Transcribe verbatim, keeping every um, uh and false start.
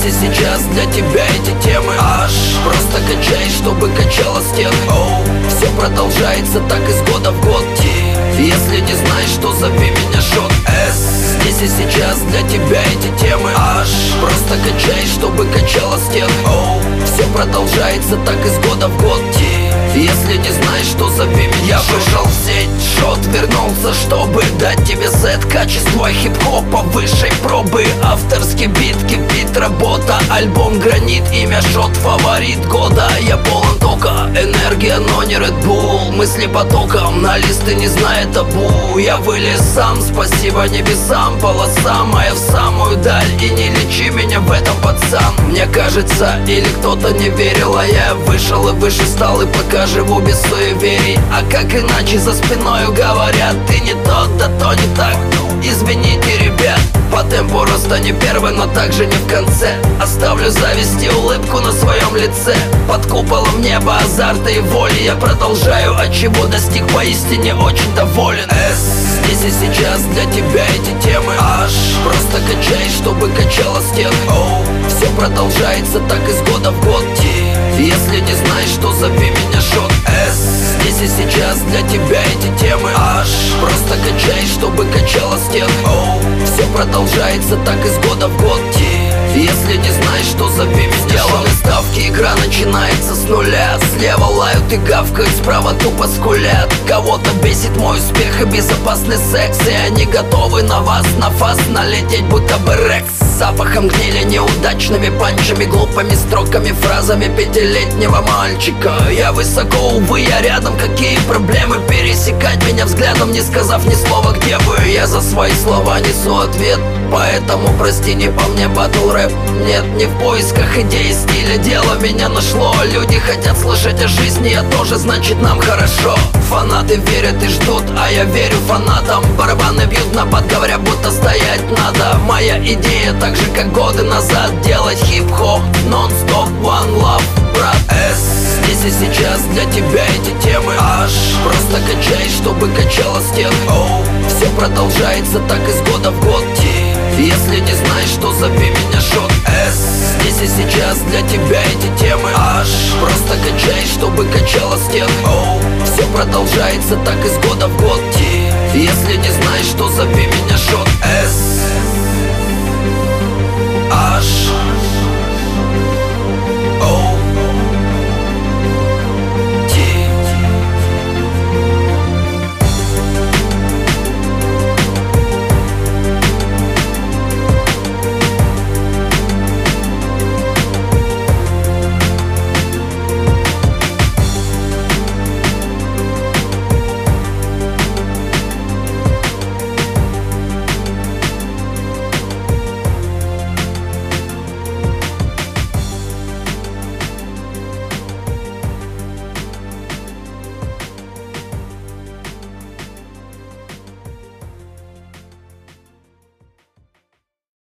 Здесь и сейчас для тебя эти темы аж просто качай, чтобы качало стены. Оу, все продолжается так из года в год. Если не знаешь, что зови меня шот С. Здесь и сейчас для тебя эти темы аж просто качай, чтобы качало стены. Оу, все продолжается так из года в год. Если не знаешь, что зови меня. Я вышел в сеть, шот вернулся, чтобы дать тебе сет. Качество хип-хопа высшей пробы. Авторский бит, кипит работа. Альбом гранит, имя шот, фаворит года. Я полон тока, энергия, но не Red Bull. Мысли потоком, на листы не зная табу. Я вылез сам, спасибо небесам. Полоса моя в самую даль. И не лечи меня в этом, пацан. Мне кажется, или кто-то не верил, а я вышел и выше стал, и пока живу без суеверий. А как иначе за спиною говорят: ты не тот, да то не так. Извините, ребят, по темпу роста не первый, но также не в конце. Оставлю зависть и улыбку на своем лице. Под куполом неба, азарта и воли я продолжаю, от чего достиг, поистине очень доволен. С. Здесь и сейчас для тебя эти темы аж просто качай, чтобы качало стены. Оу, все продолжается так из года в год. Если не знаешь, что зови меня шот С. Здесь и сейчас для тебя эти темы аж просто качай, чтобы качало стены. Оу, все продолжается так из года в год. Если не знаешь, что зови меня. Сделаны ставки, игра начинается с нуля. Слева лают и гавкают, справа тупо скулят. Кого-то бесит мой успех и безопасный секс, и они готовы на вас, на фас налететь, будто бы Рекс. С запахом гнили, неудачными панчами, глупыми строками, фразами пятилетнего мальчика. Я высоко, увы, я рядом, какие проблемы пересекать меня взглядом, не сказав ни слова, где вы. Я за свои слова несу ответ, поэтому прости, не по мне батл рэп. Нет, не в поисках идей, стиля, дело меня нашло. Люди хотят слышать о жизни, я тоже, значит нам хорошо. Фанаты верят и ждут, а я верю фанатам. Барабаны бьют на бат, говоря, будто стоять надо. Моя идея, так же как годы назад, делать хип-хоп нон-стоп, one love, брат С. Здесь и сейчас для тебя эти темы аж просто качай, чтобы качало стены. Оу, все продолжается так из года в год. Если не знаешь, что зови меня шот С. Здесь и сейчас для тебя эти темы аж просто качай, чтобы качало стены. Оу, все продолжается так из года в год. Если не знаешь, что зови меня шот С.